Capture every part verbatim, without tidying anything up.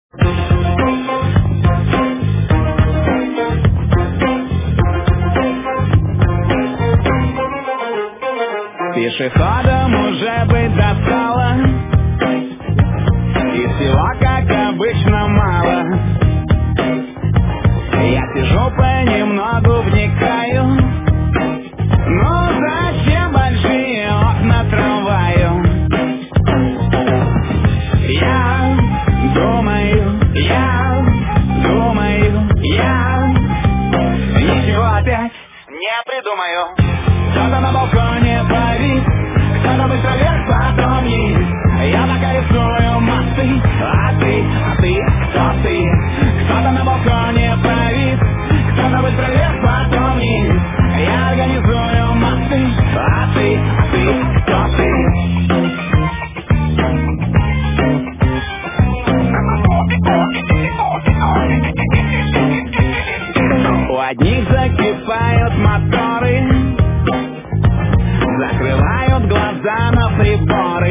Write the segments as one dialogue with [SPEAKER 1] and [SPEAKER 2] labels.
[SPEAKER 1] Пешеходом уже быть достало, и всего, как обычно, мало. Я сижу понемногу вникаю, ну зачем большие окна трамваю? Я думаю, я думаю, я ничего опять не придумаю. Кто-то на балконе парит, кто-то быстро вверх, потом вниз. Я пока рисую мосты, а ты, а ты, кто ты? Кто-то на балконе парит, кто-то быстро вверх, потом вниз. Я организую мосты, а ты, а ты, кто ты? У одних закипают моторы, закрывают глаза на приборы.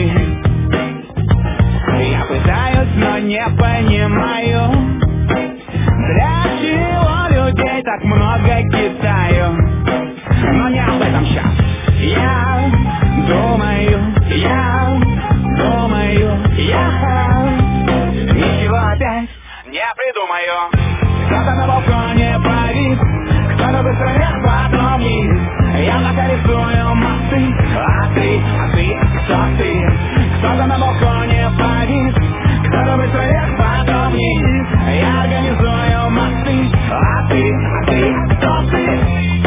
[SPEAKER 1] Я пытаюсь, но не понимаю, для чего людей так много Китаю. Но не об этом сейчас. Я думаю, я думаю, я ничего опять не придумаю. Кто-то на балконе парит, кто-то быстро вверх, потом вниз. Я пока рисую мосты, а ты, а ты, кто ты? Кто-то на балконе парит, кто-то быстро вверх, потом вниз. Я организую мосты, а ты, а ты, кто ты?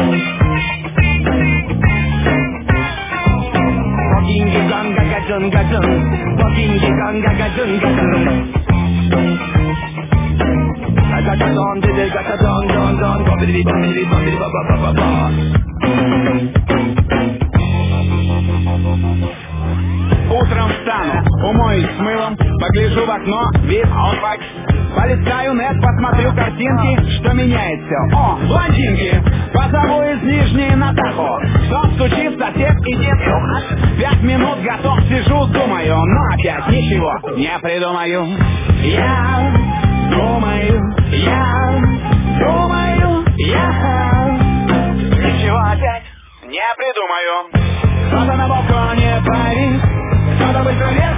[SPEAKER 1] Walking-gonga-ga-dun-ga-dun, walking-gonga-ga-dun-ga-dun. Га-га-дон, га-га-дон, дон, дон, ба-ба-ба-ба-ба-ба-ба-ба-ба. Утром встану, умоюсь с мылом, погляжу в окно, вид outback. Полистаю нет, посмотрю картинки, что меняет все. О, блондинки, позову из Нижней Натаху. Что стучит сосед и дед. Пять минут готов, сижу, думаю, но опять ничего не придумаю. Я думаю, я думаю, я ничего опять не придумаю. Кто-то на балконе парит, кто-то быстро